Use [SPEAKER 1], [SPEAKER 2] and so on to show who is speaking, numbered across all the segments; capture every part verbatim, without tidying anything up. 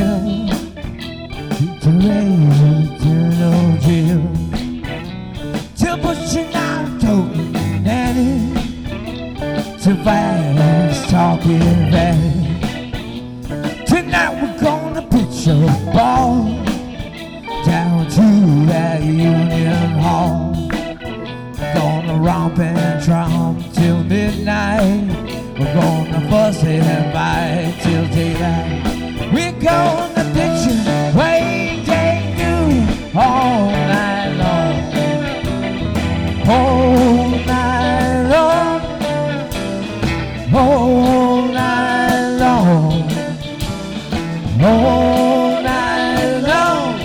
[SPEAKER 1] drill. Keep the radio turn on drill. Till pushing out talking nanny. Till fast talking fast. Tonight we're gonna pitch a ball down to that Union Hall. Gonna romp and tromp till midnight. We're gonna fuss and fight till daylight. We're gonna picture Wayne J. do all night long. All night long. All night long. All night long.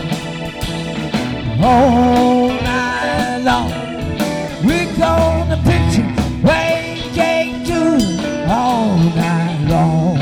[SPEAKER 1] All night long. We're gonna picture Wayne J. do all night long.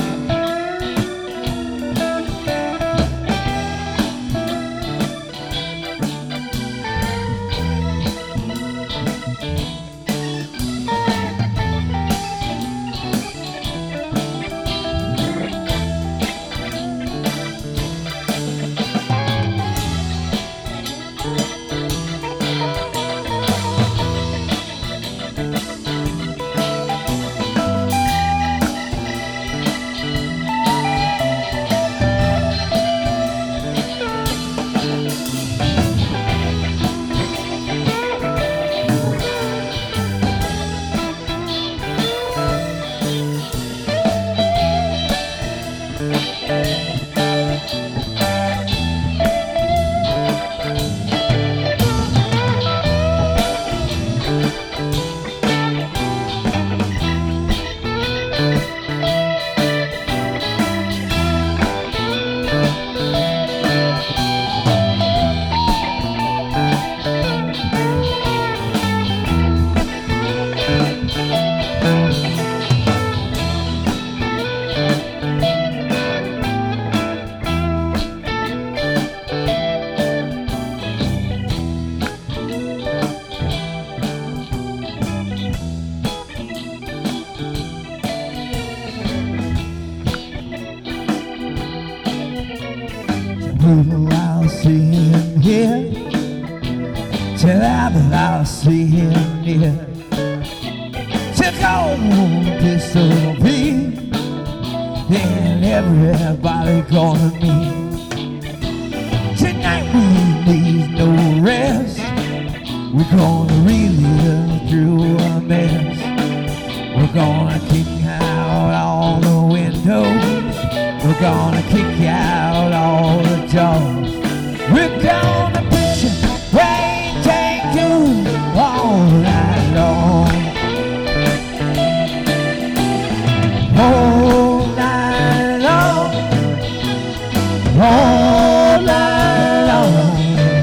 [SPEAKER 1] I'll see him here. Till I'll see him near. Till cold pistol beat. Then everybody gonna meet. Tonight we need no rest. We're gonna relive through a mess. We're gonna kick out all the windows. We're gonna kick out all the doors. We're gonna picture Wayne J. do all night long. All night long. All night long.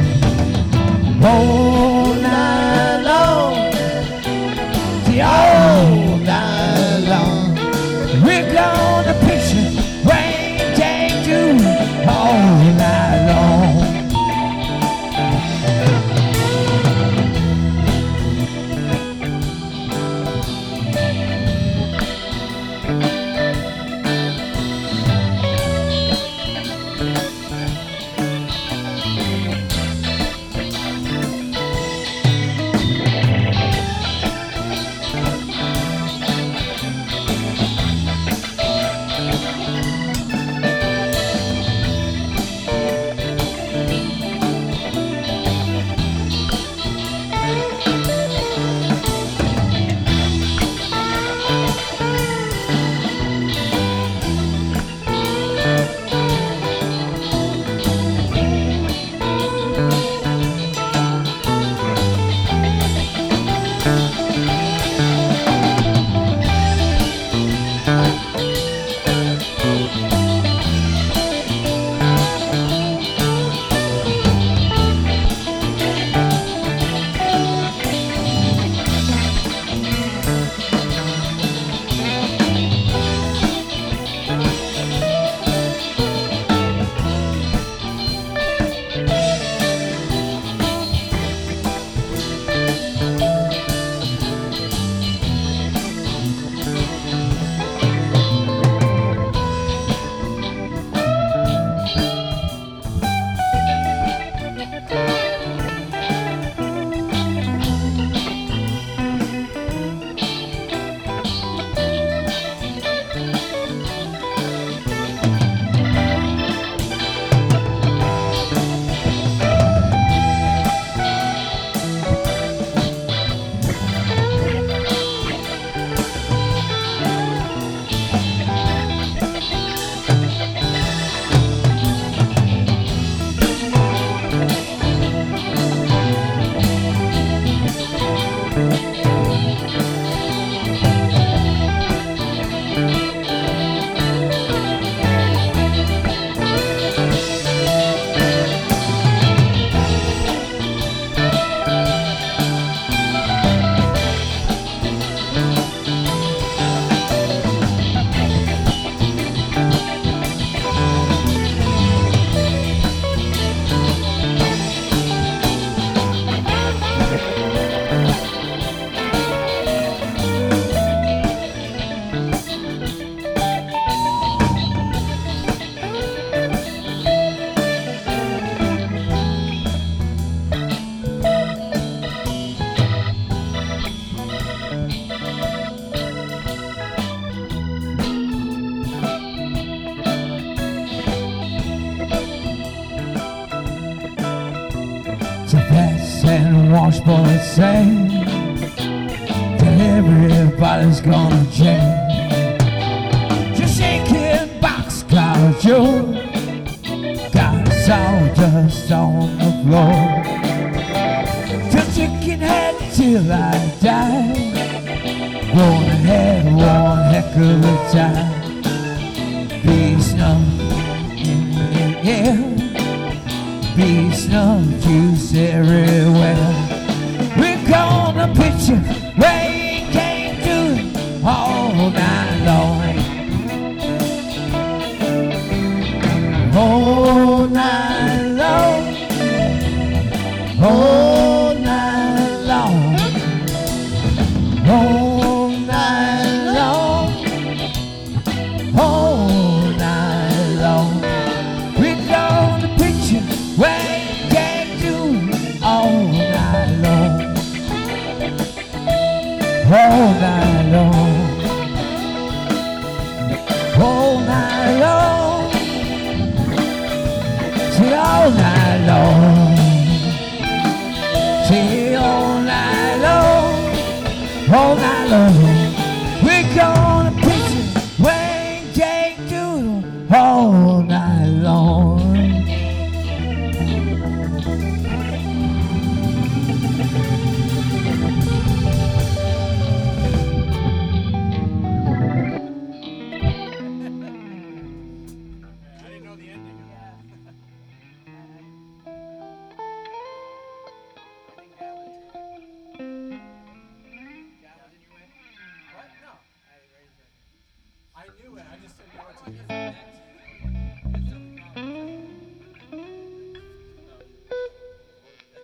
[SPEAKER 1] All night long. See, all night long. We're gonna picture Wayne J. do all night long. to dance and watch boys sing, that everybody's gonna change. Just shaking Boxcar Joe, got sawdust on the floor. Till chicken head till I die, gonna have one heck of a time. Be snuffed in the air, be snuffed juice everywhere. We're gonna pitch you rain came through all night long. All night long, all night long, all night long, all night long. We're gonna pitch you rain came through all night long, all night long, all night long, see all night long, see all night long, all night long. We're gonna pitch it rain came through all night long.
[SPEAKER 2] I knew it. I just didn't know what to do.